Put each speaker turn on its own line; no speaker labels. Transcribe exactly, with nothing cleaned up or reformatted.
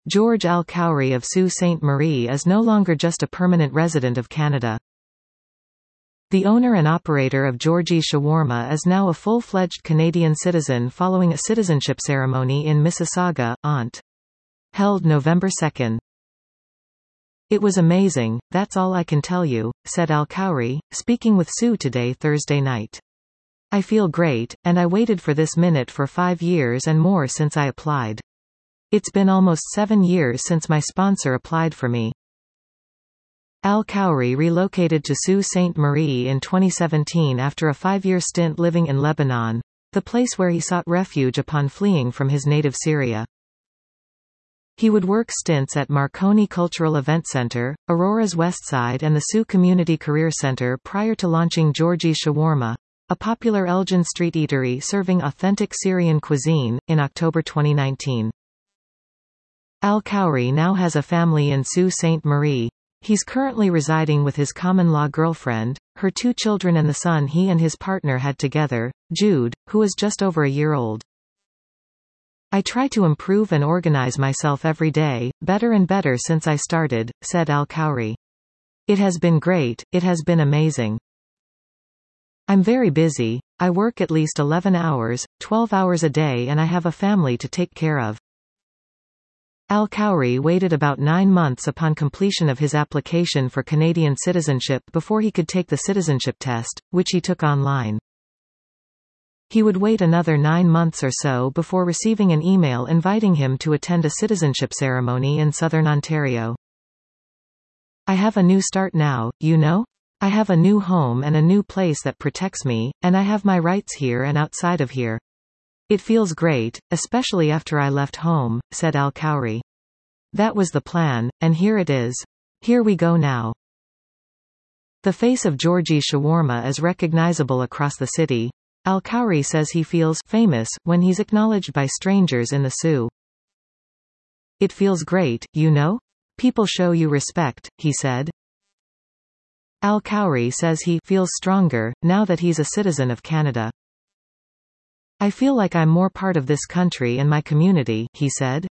George Al-Khoury of Sault Ste. Marie is no longer just a permanent resident of Canada. The owner and operator of Georgie Shawarma is now a full-fledged Canadian citizen following a citizenship ceremony in Mississauga, Ont. Held November second. "It was amazing, that's all I can tell you," said Al-Khoury, speaking with S U Today Thursday night. "I feel great, and I waited for this minute for five years and more since I applied. It's been almost seven years since my sponsor applied for me." Al-Khoury relocated to Sault Ste. Marie in twenty seventeen after a five-year stint living in Lebanon, the place where he sought refuge upon fleeing from his native Syria. He would work stints at Marconi Cultural Event Center, Aurora's Westside and the Sault Community Career Center prior to launching Georgie Shawarma, a popular Elgin street eatery serving authentic Syrian cuisine, in October twenty nineteen. Al-Khoury now has a family in Sault Ste. Marie. He's currently residing with his common-law girlfriend, her two children and the son he and his partner had together, Jude, who is just over a year old. "I try to improve and organize myself every day, better and better since I started," said Al-Khoury. "It has been great, it has been amazing. I'm very busy, I work at least eleven hours, twelve hours a day and I have a family to take care of." Al-Khoury waited about nine months upon completion of his application for Canadian citizenship before he could take the citizenship test, which he took online. He would wait another nine months or so before receiving an email inviting him to attend a citizenship ceremony in southern Ontario. "I have a new start now, you know? I have a new home and a new place that protects me, and I have my rights here and outside of here. It feels great, especially after I left home," said Al-Khoury. "That was the plan, and here it is. Here we go now." The face of Georgie Shawarma is recognizable across the city. Al-Khoury says he feels famous when he's acknowledged by strangers in the Sault. "It feels great, you know? People show you respect," he said. Al-Khoury says he feels stronger now that he's a citizen of Canada. "I feel like I'm more part of this country and my community," he said.